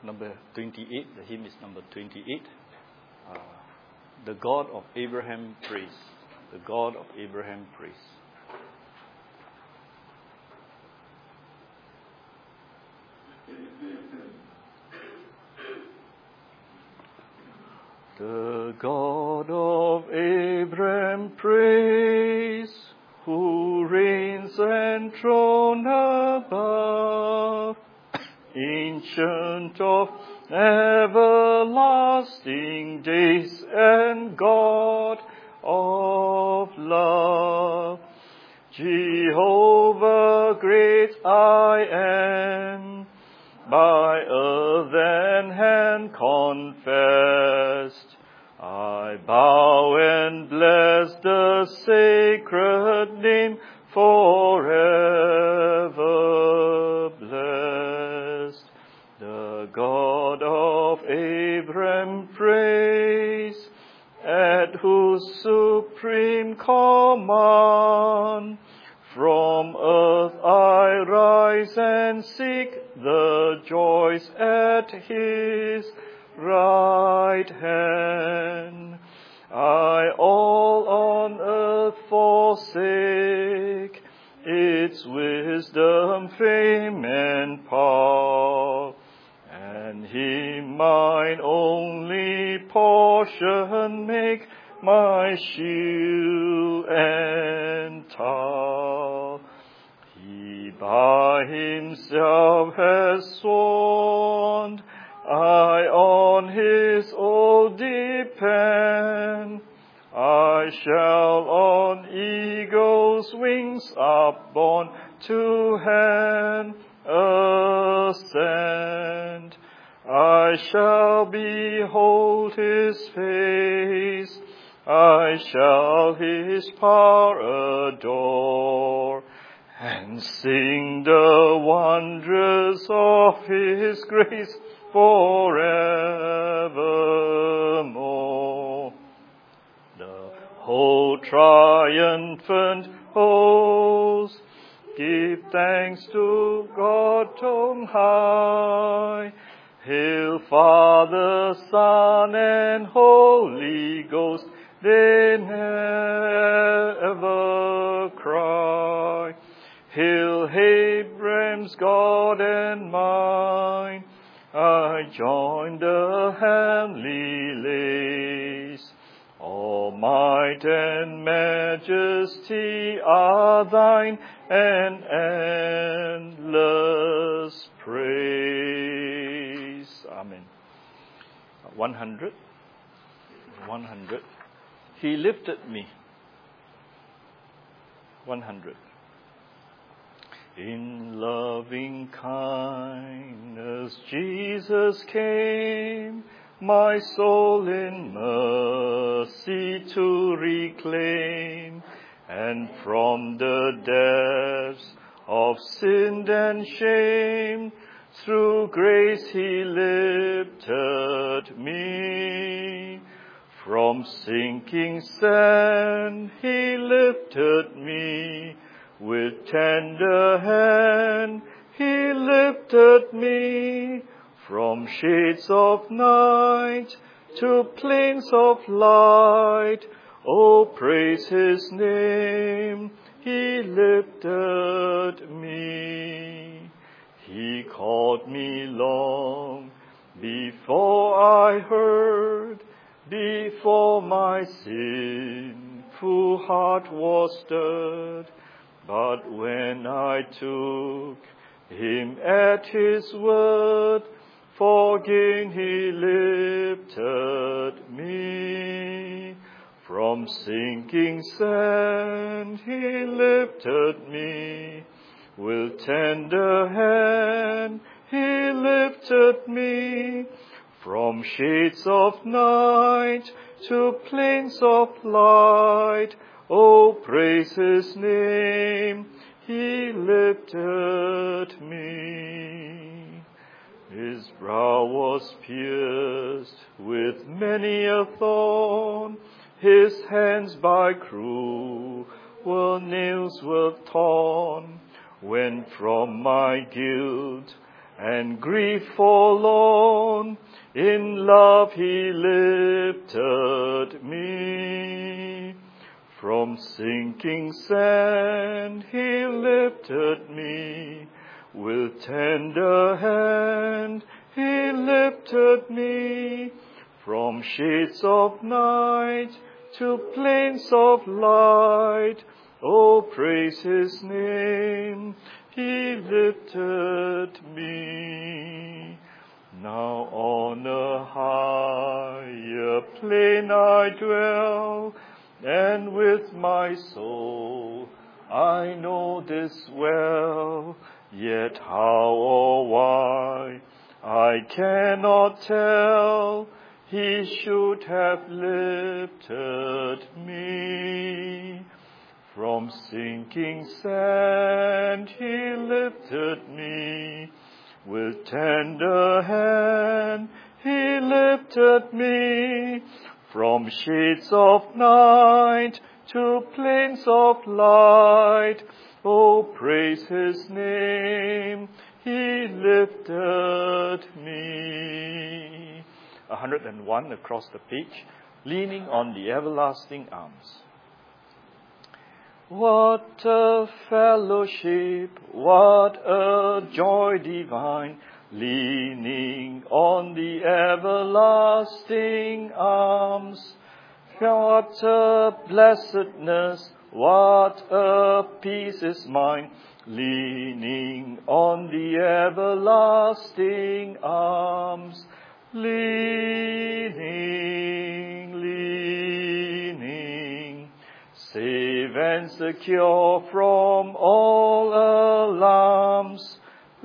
number 28. The hymn is number 28. The God of Abraham praise. The God of Abraham praise. The God of Abraham praise, who reigns enthroned above, ancient of everlasting days and God of love. Jehovah great I am, by earth and hand confessed. I bow and bless the sacred name, forever blessed. The God of Abraham praise, at whose supreme command from earth I rise and seek the joys at his right hand. I all on earth forsake, its wisdom, fame, and power, and him mine only portion make, my shield and tower. He by himself has sworn, I on his oath depend. I shall on eagle's wings upborne to heaven ascend. I shall behold his face, I shall his power adore, and sing the wonders of his grace forevermore. The whole triumphant host give thanks to God on high. Hail Father, Son, and Holy Ghost, they never cry. Hail Abraham's God and mine, I join the heavenly lays. All might and majesty are thine, and endless praise. Amen. 100. He lifted me. 100. In loving kindness Jesus came, my soul in mercy to reclaim, and from the depths of sin and shame, through grace he lifted me. From sinking sand he lifted me, with tender hand he lifted me. From shades of night to plains of light, oh, praise his name, he lifted me. He called me long before I heard, before my sinful heart was stirred. But when I took him at his word, forgiving he lifted me. From sinking sand he lifted me, with tender hand he lifted me. From shades of night to plains of light, oh, praise his name, he lifted me. His brow was pierced with many a thorn, his hands by cruel nails were torn. When from my guilt and grief forlorn, in love he lifted me. From sinking sand he lifted me, with tender hand he lifted me. From shades of night to plains of light, oh, praise his name, he lifted me. Now on a higher plane I dwell, and with my soul I know this well, yet how or why I cannot tell, he should have lifted me. From sinking sand he lifted me, with tender hand he lifted me. From shades of night to plains of light, oh, praise his name, he lifted me. 101 across the page, leaning on the everlasting arms. What a fellowship, what a joy divine, leaning on the everlasting arms. What a blessedness, what a peace is mine, leaning on the everlasting arms. Leaning, safe and secure from all alarms.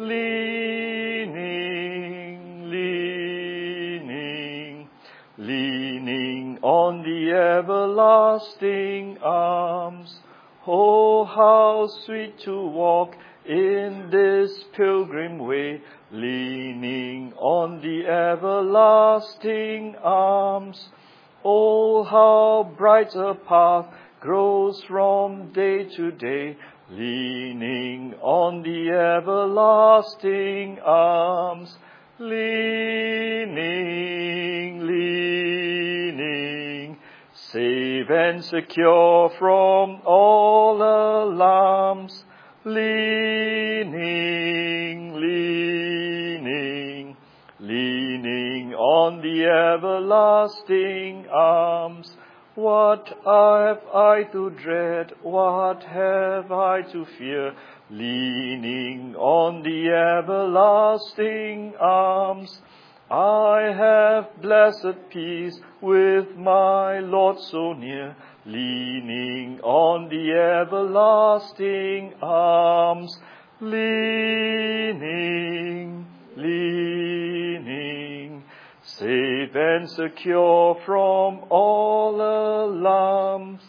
Leaning on the everlasting arms. Oh, how sweet to walk in this pilgrim way, leaning on the everlasting arms. Oh, how bright a path grows from day to day, leaning on the everlasting arms. Leaning, safe and secure from all alarms. Leaning on the everlasting arms. What have I to dread? What have I to fear? Leaning on the everlasting arms. I have blessed peace with my Lord so near, leaning on the everlasting arms. Leaning, safe and secure from all alarms.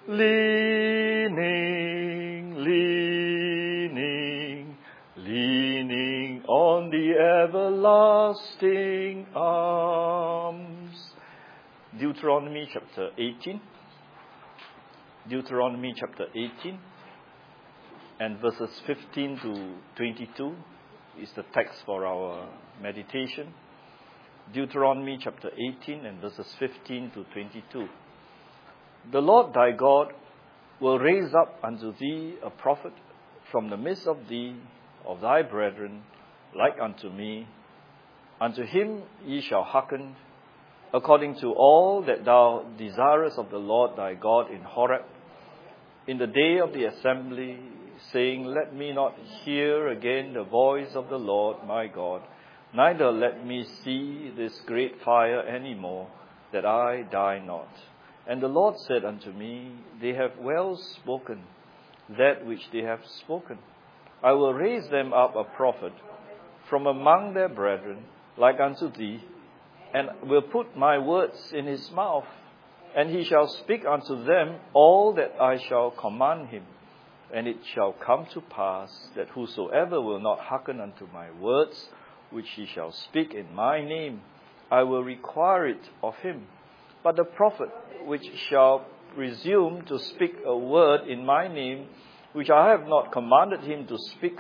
Leaning on the everlasting arms. Deuteronomy chapter 18. Deuteronomy chapter 18 and verses 15 to 22 is the text for our meditation. Deuteronomy chapter 18 and verses 15 to 22. The Lord thy God will raise up unto thee a prophet from the midst of thee, of thy brethren, like unto me. Unto him ye shall hearken, according to all that thou desirest of the Lord thy God in Horeb, in the day of the assembly, saying, Let me not hear again the voice of the Lord my God, neither let me see this great fire any more, that I die not. And the Lord said unto me, They have well spoken that which they have spoken. I will raise them up a prophet from among their brethren, like unto thee, and will put my words in his mouth, and he shall speak unto them all that I shall command him. And it shall come to pass that whosoever will not hearken unto my words, which he shall speak in my name, I will require it of him. But the prophet which shall presume to speak a word in my name, which I have not commanded him to speak,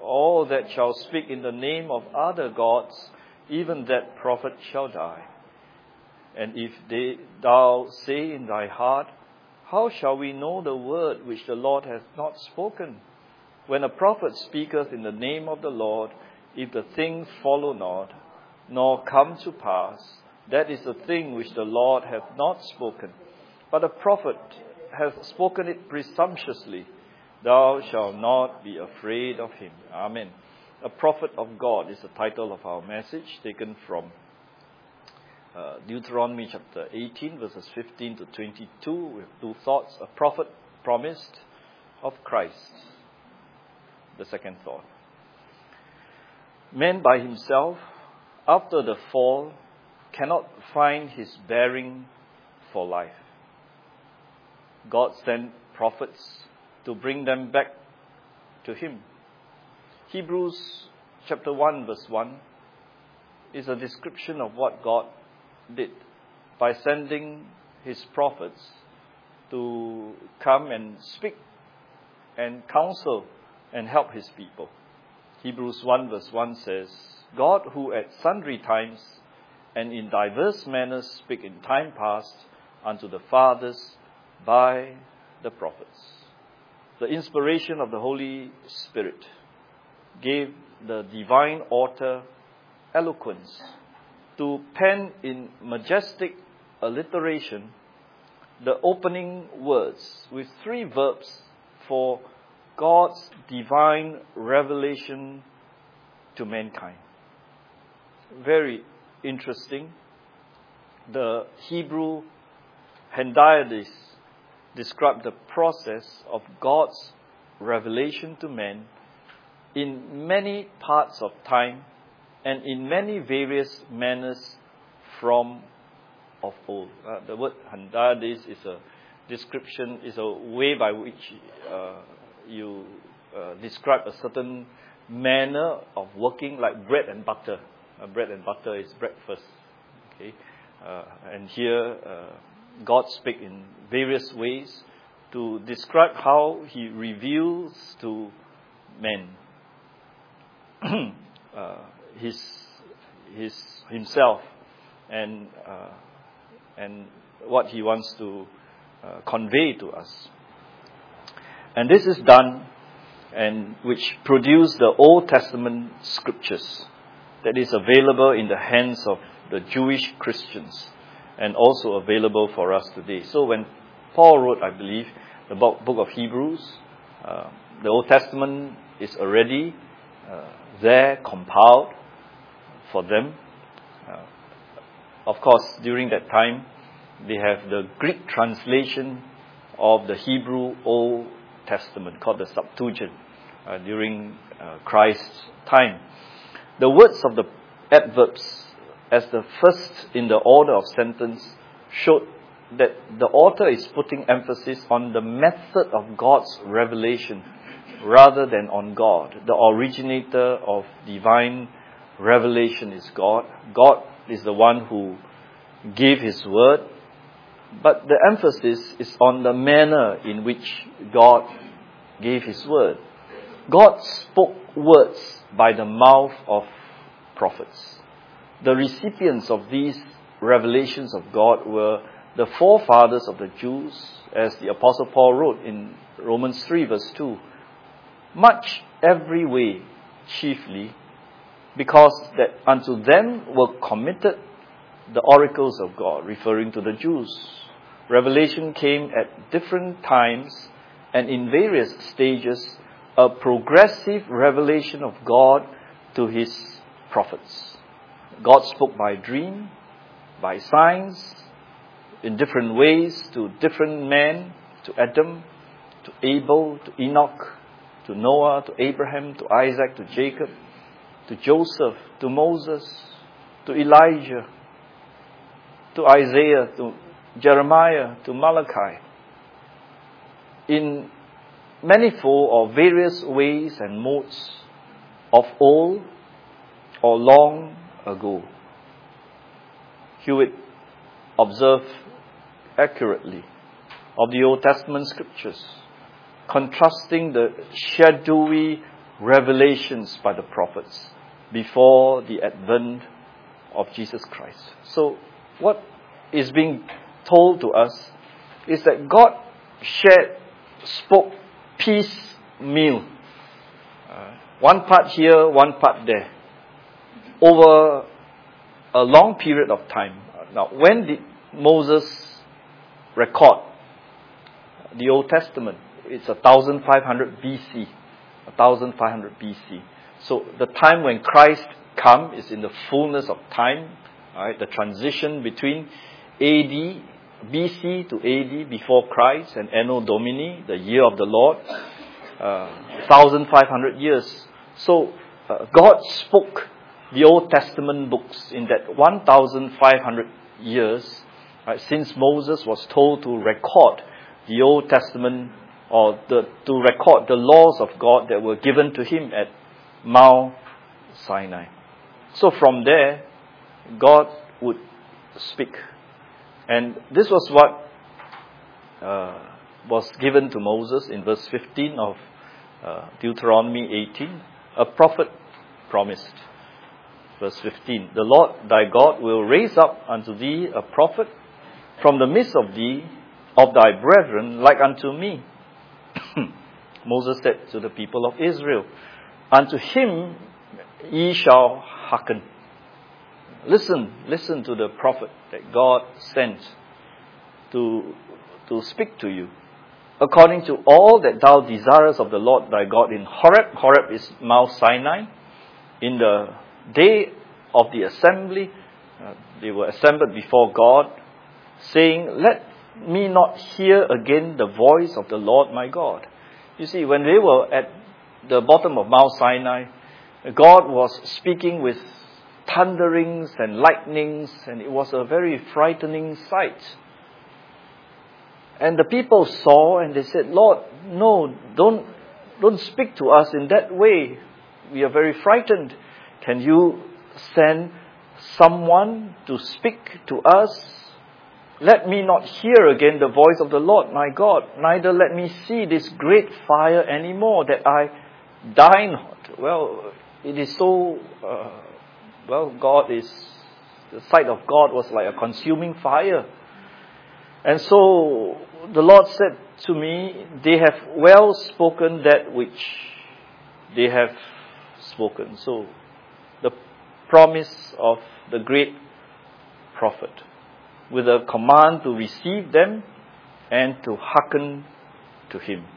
all that shall speak in the name of other gods, even that prophet shall die. And if thou say in thy heart, how shall we know the word which the Lord hath not spoken? When a prophet speaketh in the name of the Lord, if the thing follow not, nor come to pass, that is the thing which the Lord hath not spoken. But a prophet hath spoken it presumptuously. Thou shalt not be afraid of him. Amen. A prophet of God is the title of our message, taken from Deuteronomy chapter 18, verses 15 to 22. We have two thoughts. A prophet promised of Christ. The second thought. Man by himself, after the fall, cannot find his bearing for life. God sent prophets to bring them back to him. Hebrews chapter 1 verse 1 is a description of what God did by sending his prophets to come and speak and counsel and help his people. Hebrews 1 verse 1 says, God who at sundry times and in diverse manners spake in time past unto the fathers by the prophets. The inspiration of the Holy Spirit gave the divine author eloquence to pen in majestic alliteration the opening words with three verbs for God's divine revelation to mankind. Very interesting. The Hebrew Hendiadys describe the process of God's revelation to man in many parts of time and in many various manners from of old. The word Hendiadys is a description, is a way by which you describe a certain manner of working, like bread and butter. Bread and butter is breakfast. Okay, and here God speaks in various ways to describe how he reveals to men himself and what he wants to convey to us. And this is done, and which produced the Old Testament scriptures that is available in the hands of the Jewish Christians and also available for us today. So when Paul wrote, I believe, the book of Hebrews, the Old Testament is already there, compiled for them. Of course, during that time, they have the Greek translation of the Hebrew Old Testament called the Septuagint during Christ's time. The words of the adverbs as the first in the order of sentence showed that the author is putting emphasis on the method of God's revelation rather than on God. The originator of divine revelation is God. God is the one who gave his word, but the emphasis is on the manner in which God gave his word. God spoke words by the mouth of prophets. The recipients of these revelations of God were the forefathers of the Jews, as the Apostle Paul wrote in Romans 3 verse 2. Much every way, chiefly, because that unto them were committed the oracles of God, referring to the Jews. Revelation came at different times and in various stages, a progressive revelation of God to his prophets. God spoke by dream, by signs, in different ways to different men, to Adam, to Abel, to Enoch, to Noah, to Abraham, to Isaac, to Jacob, to Joseph, to Moses, to Elijah, to Isaiah, to Jeremiah, to Malachi. In manifold or various ways and modes of old or long ago. Hewitt observed accurately of the Old Testament scriptures, contrasting the shadowy revelations by the prophets before the advent of Jesus Christ. So what is being told to us is that God spoke piecemeal. One part here, one part there, over a long period of time. Now, when did Moses record the Old Testament? It's 1500 BC. 1500 BC. So the time when Christ come is in the fullness of time. Right? The transition between AD, BC to AD, before Christ, and Anno Domini, the year of the Lord, 1500 years. So God spoke the Old Testament books in that 1500 years, right, since Moses was told to record the Old Testament, or to record the laws of God that were given to him at Mount Sinai. So from there, God would speak. And this was what was given to Moses in verse 15 of Deuteronomy 18. A prophet promised. Verse 15, the Lord thy God will raise up unto thee a prophet from the midst of thee, of thy brethren, like unto me. Moses said to the people of Israel, unto him ye shall hearken. Listen to the prophet that God sent to speak to you, according to all that thou desirest of the Lord thy God in Horeb. Horeb is Mount Sinai. In the day of the assembly, they were assembled before God, saying, let me not hear again the voice of the Lord my God. You see, when they were at the bottom of Mount Sinai, God was speaking with thunderings and lightnings, and it was a very frightening sight. And the people saw and they said, Lord, no, don't speak to us in that way. We are very frightened. Can you send someone to speak to us? Let me not hear again the voice of the Lord my God, neither let me see this great fire anymore, that I die not. Well, it is so, the sight of God was like a consuming fire. And so the Lord said to me, they have well spoken that which they have spoken. So the promise of the great prophet, with a command to receive them and to hearken to him.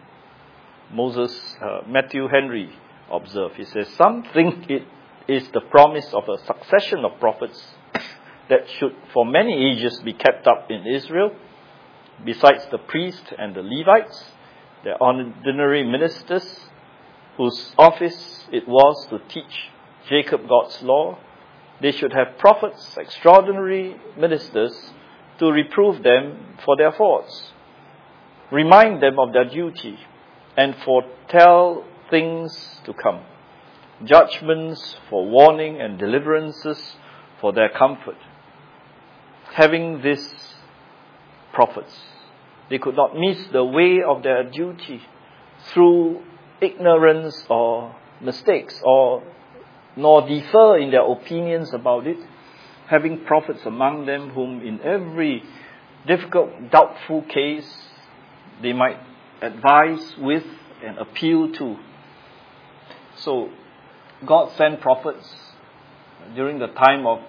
Matthew Henry observed, he says, some think it is the promise of a succession of prophets that should for many ages be kept up in Israel, besides the priests and the Levites, the ordinary ministers, whose office it was to teach Jacob God's law. They should have prophets, extraordinary ministers, to reprove them for their faults, remind them of their duty, and foretell things to come, judgments for warning and deliverances for their comfort. Having these prophets, they could not miss the way of their duty through ignorance or mistakes, nor differ in their opinions about it. Having prophets among them whom in every difficult, doubtful case they might advise with and appeal to. So God sent prophets during the time of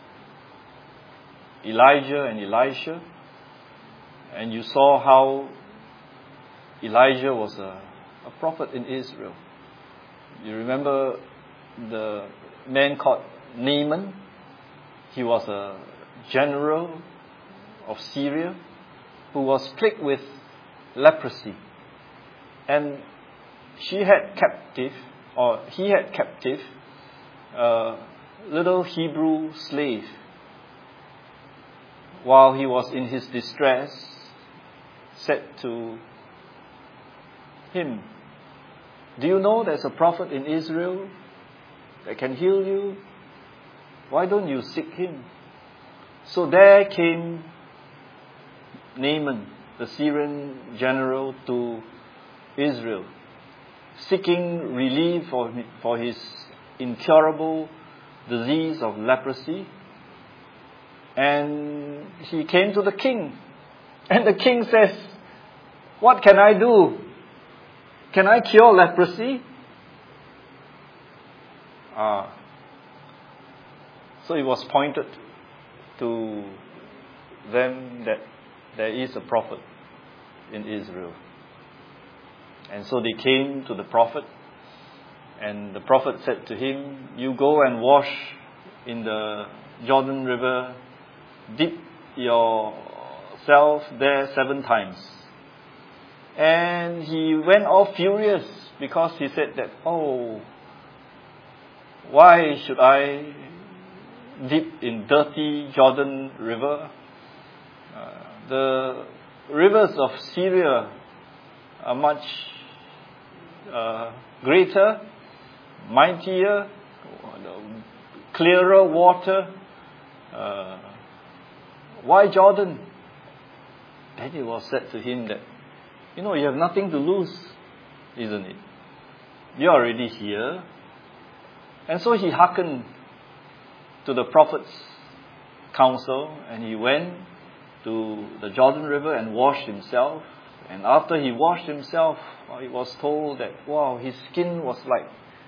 Elijah and Elisha, and you saw how Elijah was a prophet in Israel. You remember the man called Naaman? He was a general of Syria who was plagued with leprosy. And he had captive a little Hebrew slave. While he was in his distress, said to him, do you know there's a prophet in Israel that can heal you? Why don't you seek him? So there came Naaman, the Syrian general, to Israel, seeking relief for his incurable disease of leprosy. And he came to the king. And the king says, "What can I do? Can I cure leprosy?" So it was pointed to them that there is a prophet in Israel. And so they came to the prophet, and the prophet said to him, "You go and wash in the Jordan River, dip yourself there 7 times. And he went all furious because he said that, "Oh, why should I dip in dirty Jordan River? The rivers of Syria are much greater, mightier, clearer water. Why Jordan?" Then it was said to him that, "You have nothing to lose, isn't it? You're already here." And so he hearkened to the prophet's counsel, and he went to the Jordan River and washed himself. And after he washed himself, it was told that, wow, his skin was like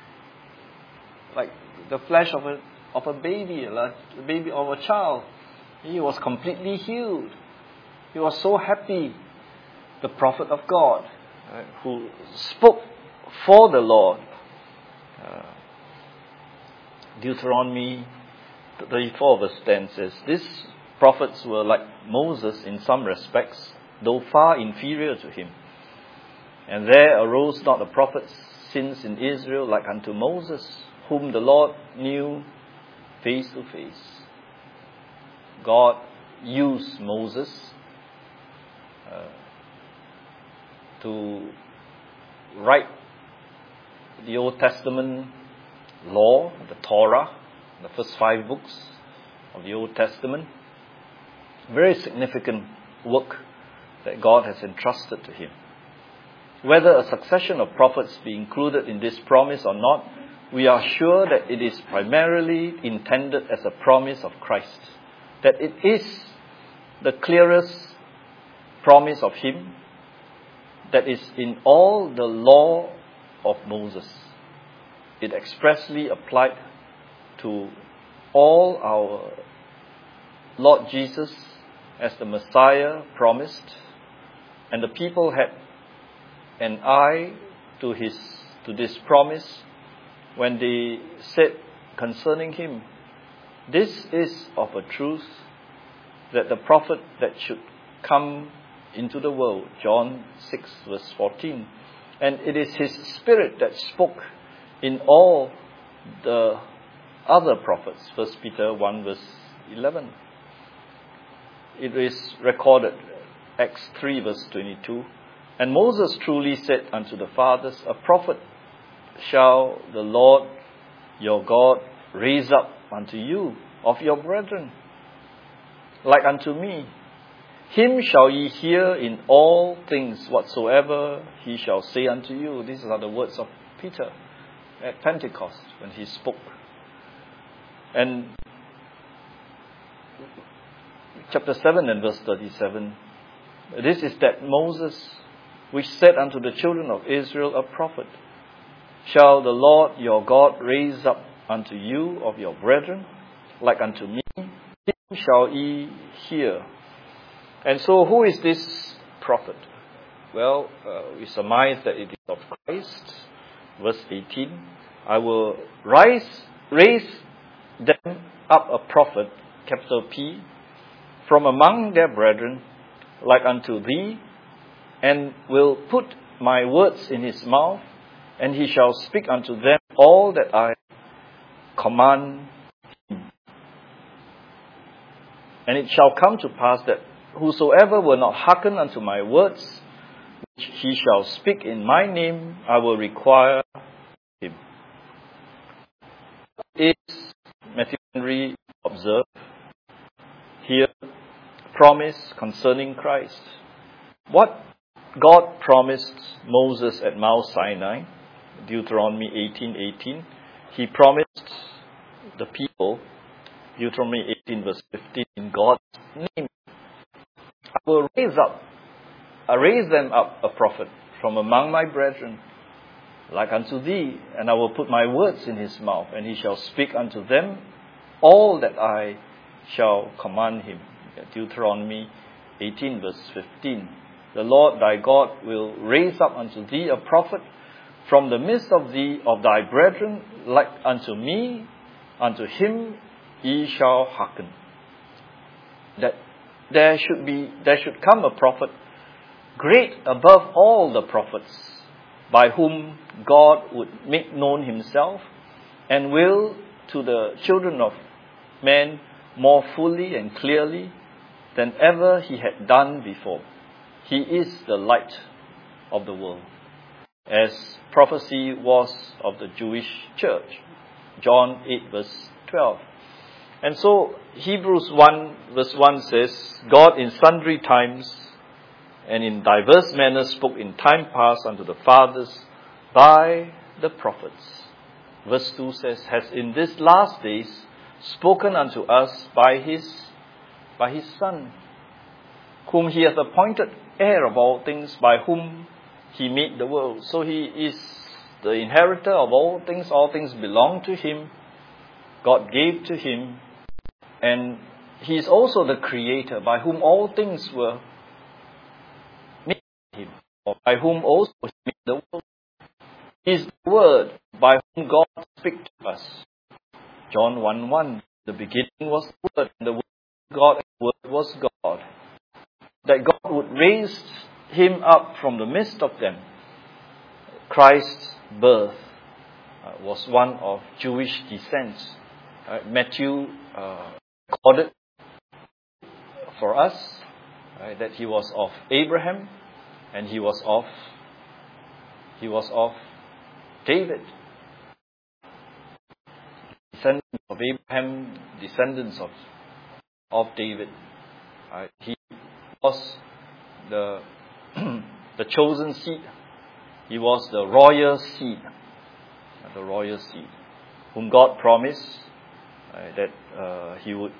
the flesh of a baby, like the baby of a child. He was completely healed. He was so happy. The prophet of God, who spoke for the Lord. Deuteronomy 34 verse 10 says, "These prophets were like Moses in some respects, though far inferior to him. And there arose not a prophet since in Israel like unto Moses, whom the Lord knew face to face." God used Moses to write the Old Testament law, the Torah, the first 5 books of the Old Testament. Very significant work that God has entrusted to him. Whether a succession of prophets be included in this promise or not, we are sure that it is primarily intended as a promise of Christ, that it is the clearest promise of him that is in all the law of Moses. It expressly applied to all our Lord Jesus as the Messiah promised, and the people had an eye to this promise when they said concerning him, "This is of a truth that the prophet that should come into the world," John 6 verse 14. And it is his spirit that spoke in all the other prophets, 1 Peter 1 verse 11. It is recorded, Acts 3 verse 22. "And Moses truly said unto the fathers, A prophet shall the Lord your God raise up unto you of your brethren, like unto me. Him shall ye hear in all things whatsoever he shall say unto you." These are the words of Peter at Pentecost when he spoke. And chapter 7 and verse 37, "This is that Moses, which said unto the children of Israel, A prophet shall the Lord your God raise up unto you of your brethren, like unto me. Him shall ye hear." And so who is this prophet? Well, we surmise that it is of Christ. Verse 18, "I will raise them up a prophet," capital P, "from among their brethren, like unto thee, and will put my words in his mouth, and he shall speak unto them all that I command him. And it shall come to pass that whosoever will not hearken unto my words, which he shall speak in my name, I will require him." Is Matthew Henry observed here promise concerning Christ? What God promised Moses at Mount Sinai Deuteronomy 18:18, he promised the people, Deuteronomy 18 verse 15, in God's name, I will raise them up a prophet from among my brethren, like unto thee, and I will put my words in his mouth, and he shall speak unto them all that I shall command him. Deuteronomy 18 verse 15. The Lord thy God will raise up unto thee a prophet from the midst of thee, of thy brethren, like unto me, unto him ye shall hearken. That there should come a prophet great above all the prophets, by whom God would make known himself, and will to the children of men more fully and clearly than ever he had done before. He is the light of the world, as prophecy was of the Jewish church. John 8 verse 12. And so Hebrews 1 verse 1 says, God in sundry times and in diverse manners spoke in time past unto the fathers by the prophets. Verse 2 says, has in these last days spoken unto us by his Son, whom he hath appointed heir of all things, by whom he made the world. So he is the inheritor of all things belong to him, God gave to him, and he is also the creator, by whom all things were made by him, or by whom also he made the world. He is the Word, by whom God speaks to us. John 1:1, the beginning was the Word, and the Word was God, and the Word was God. That God would raise him up from the midst of them. Christ's birth was one of Jewish descent. Matthew recorded for us that he was of Abraham, and he was of David. Descendants of Abraham, descendants of David. He was the chosen seed. He was the royal seed. Whom God promised that he would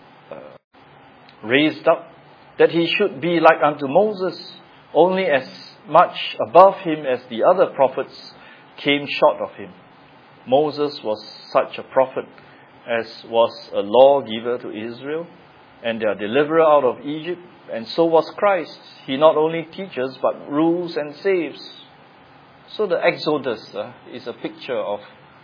raise up, that he should be like unto Moses, only as much above him as the other prophets came short of him. Moses was such a prophet as was a lawgiver to Israel and their deliverer out of Egypt, and so was Christ. He not only teaches but rules and saves. So the Exodus is a picture of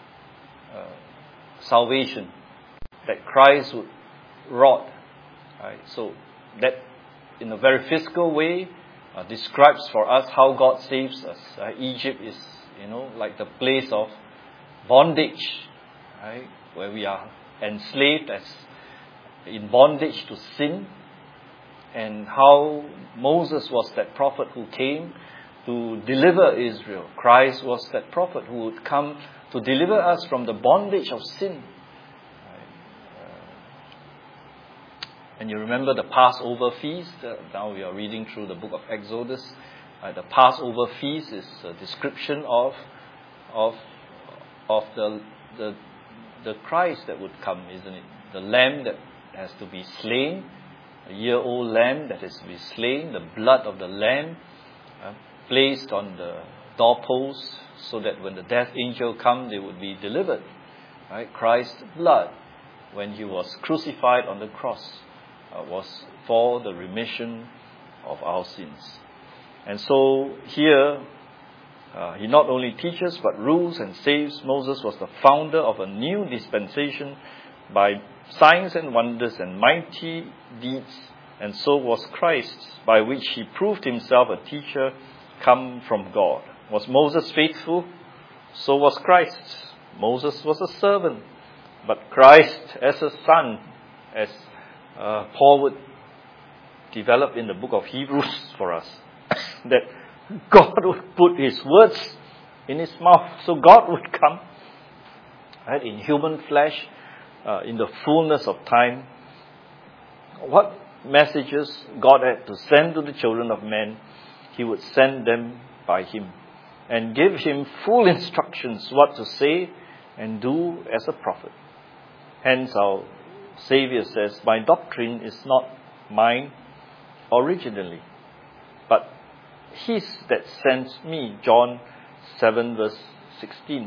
salvation that Christ would wrought. So that, in a very physical way, describes for us how God saves us. Egypt is, like the place of bondage, where we are enslaved as in bondage to sin, and how Moses was that prophet who came to deliver Israel. Christ was that prophet who would come to deliver us from the bondage of sin. And you remember the Passover feast. Now we are reading through the book of Exodus. The Passover feast is a description of the Christ that would come, isn't it? The lamb that has to be slain, a year-old lamb that has to be slain, the blood of the lamb placed on the doorpost, so that when the death angel come, they would be delivered. Christ's blood, when he was crucified on the cross, was for the remission of our sins. And so here, he not only teaches but rules and saves. Moses was the founder of a new dispensation by signs and wonders and mighty deeds, and so was Christ, by which he proved himself a teacher come from God. Was Moses faithful? So was Christ. Moses was a servant, but Christ as a son, as Paul would develop in the book of Hebrews for us, that God would put his words in his mouth. So God would come in human flesh, in the fullness of time. What messages God had to send to the children of men, he would send them by him. and give him full instructions what to say and do as a prophet. Hence our Savior says, my doctrine is not mine originally, but his that sends me. John 7 verse 16.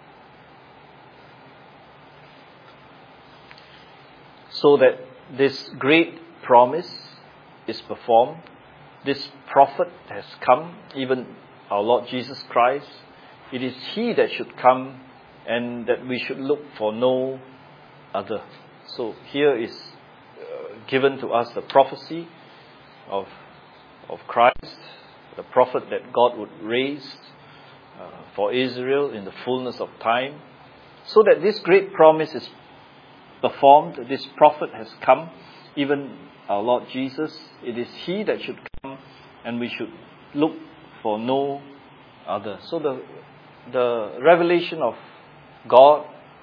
So that this great promise is performed. This prophet has come, even our Lord Jesus Christ. It is he that should come, and that we should look for no other. So here is given to us the prophecy of Christ, the prophet that God would raise for Israel in the fullness of time, so that this great promise is performed. This prophet has come, even our Lord Jesus. It is he that should come, and we should look for no other. So the revelation of God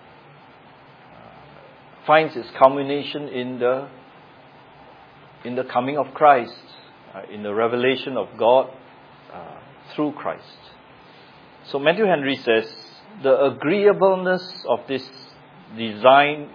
finds its culmination in the coming of Christ, in the revelation of God through Christ. So Matthew Henry says, the agreeableness of this designed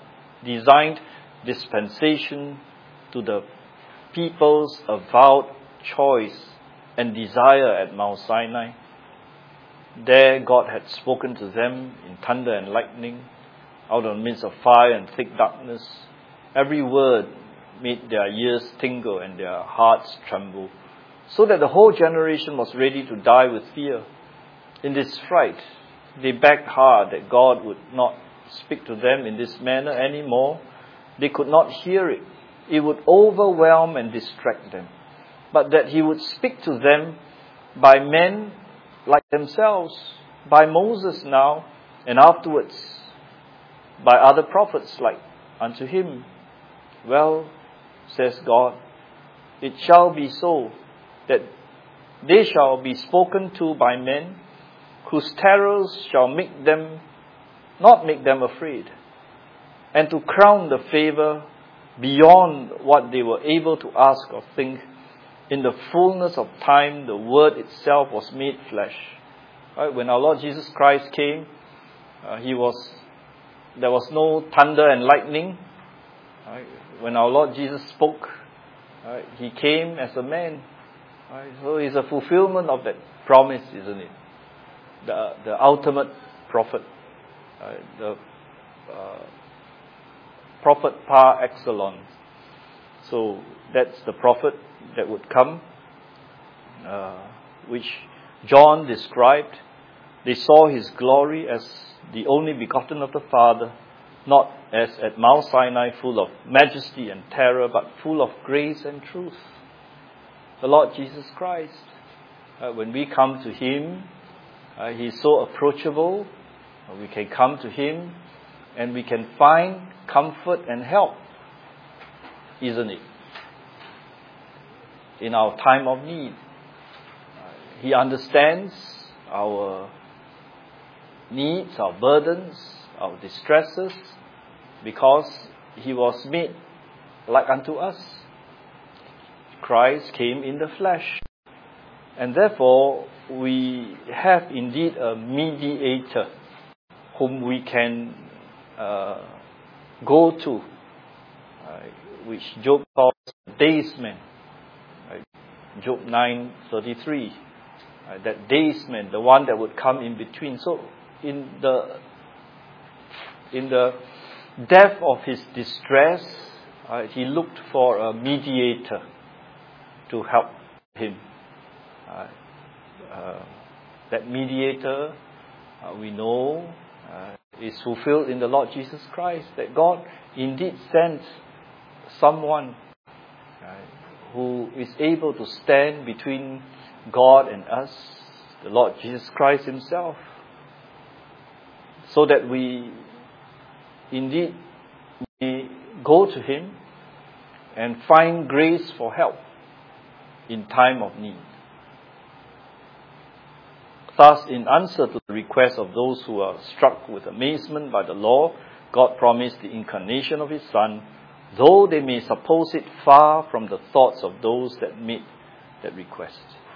dispensation to the people's avowed choice and desire at Mount Sinai. There God had spoken to them in thunder and lightning, out of the midst of fire and thick darkness. Every word made their ears tingle and their hearts tremble, so that the whole generation was ready to die with fear. In this fright, they begged hard that God would not speak to them in this manner anymore. They could not hear it. It would overwhelm and distract them. But that he would speak to them by men like themselves, by Moses now, and afterwards by other prophets like unto him. Well, says God, it shall be so, that they shall be spoken to by men whose terrors shall not make them afraid, and to crown the favor beyond what they were able to ask or think. In the fullness of time, the Word itself was made flesh. Right? When our Lord Jesus Christ came, there was no thunder and lightning. Right? When our Lord Jesus spoke, right, he came as a man. Right? So it's a fulfillment of that promise, isn't it? The ultimate prophet, right? The prophet par excellence. So that's the prophet that would come, which John described. They saw his glory as the only begotten of the Father, not as at Mount Sinai full of majesty and terror, but full of grace and truth. The Lord Jesus Christ, when we come to him, he is so approachable. We can come to him and we can find comfort and help, isn't it? In our time of need. He understands our needs, our burdens, our distresses, because he was made like unto us. Christ came in the flesh. And therefore, we have indeed a mediator whom we can go to, which Job calls daysman. Job 9:33, that daysman, the one that would come in between. So in the depth of his distress, he looked for a mediator to help him. That mediator, we know, is fulfilled in the Lord Jesus Christ, that God indeed sent someone who is able to stand between God and us, the Lord Jesus Christ himself, so that we indeed go to him and find grace for help in time of need. Thus, in answer to the request of those who are struck with amazement by the law, God promised the incarnation of his Son, though they may suppose it far from the thoughts of those that made that request.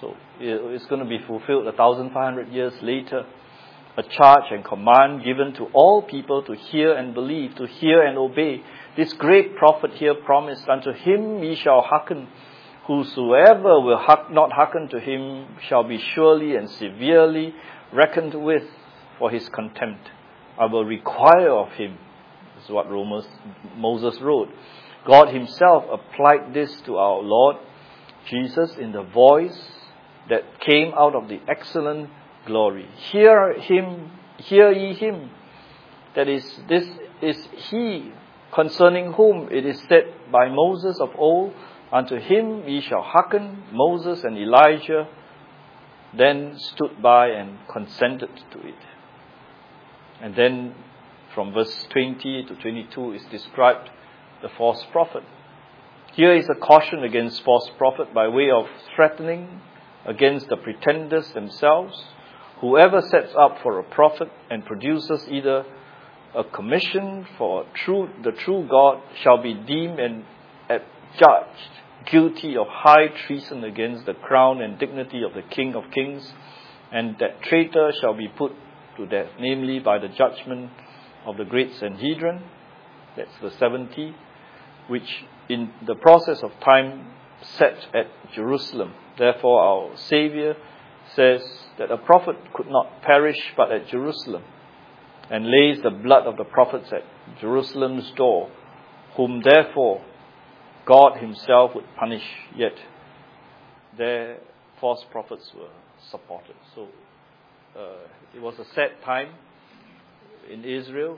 So it's going to be fulfilled 1,500 years later. A charge and command given to all people to hear and believe, to hear and obey. This great prophet here promised, unto him ye shall hearken. Whosoever will not hearken to him shall be surely and severely reckoned with for his contempt. I will require of him. This is what Moses wrote. God himself applied this to our Lord Jesus in the voice that came out of the excellent glory. Hear ye him. That is, this is he concerning whom it is said by Moses of old, unto him ye shall hearken. Moses and Elijah then stood by and consented to it. And then from verse 20 to 22 is described the false prophet. Here is a caution against false prophet by way of threatening against the pretenders themselves. Whoever sets up for a prophet and produces either a commission for the true God shall be deemed and judged guilty of high treason against the crown and dignity of the King of Kings, and that traitor shall be put to death, namely by the judgment of the great Sanhedrin. That's the 70, which in the process of time set at Jerusalem. Therefore our Saviour says that a prophet could not perish but at Jerusalem, and lays the blood of the prophets at Jerusalem's door, whom therefore God himself would punish, yet their false prophets were supported. So it was a sad time in Israel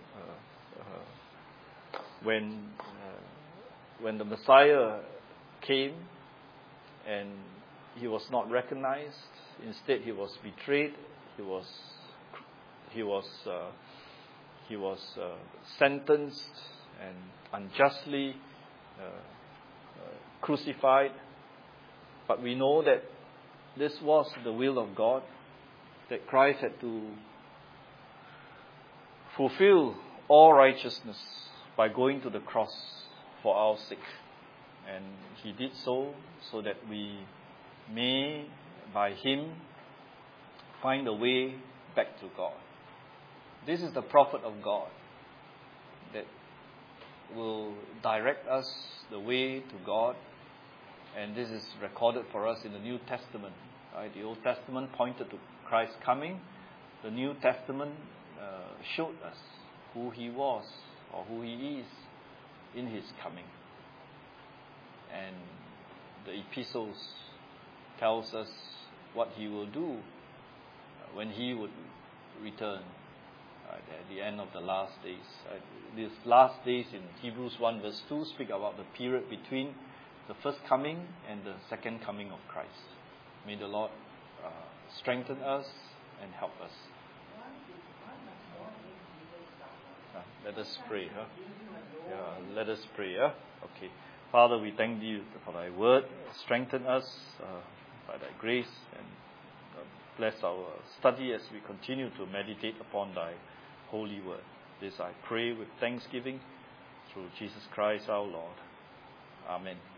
when the Messiah came and he was not recognized. Instead, he was betrayed. He was sentenced and unjustly crucified. But we know that this was the will of God, that Christ had to fulfill all righteousness by going to the cross for our sake. And he did so that we may, by him, find a way back to God. This is the prophet of God that will direct us the way to God. And this is recorded for us in the New Testament. Right? The Old Testament pointed to Christ's coming. The New Testament showed us who he was or who he is in his coming. And the epistles tells us what he will do when he would return at the end of the last days. These last days in Hebrews 1 verse 2 speak about the period between the first coming and the second coming of Christ. May the Lord strengthen us and help us. Let us pray. Let us pray. Okay. Father, we thank you for thy word. Strengthen us by thy grace, and bless our study as we continue to meditate upon thy holy word. This I pray with thanksgiving through Jesus Christ our Lord. Amen.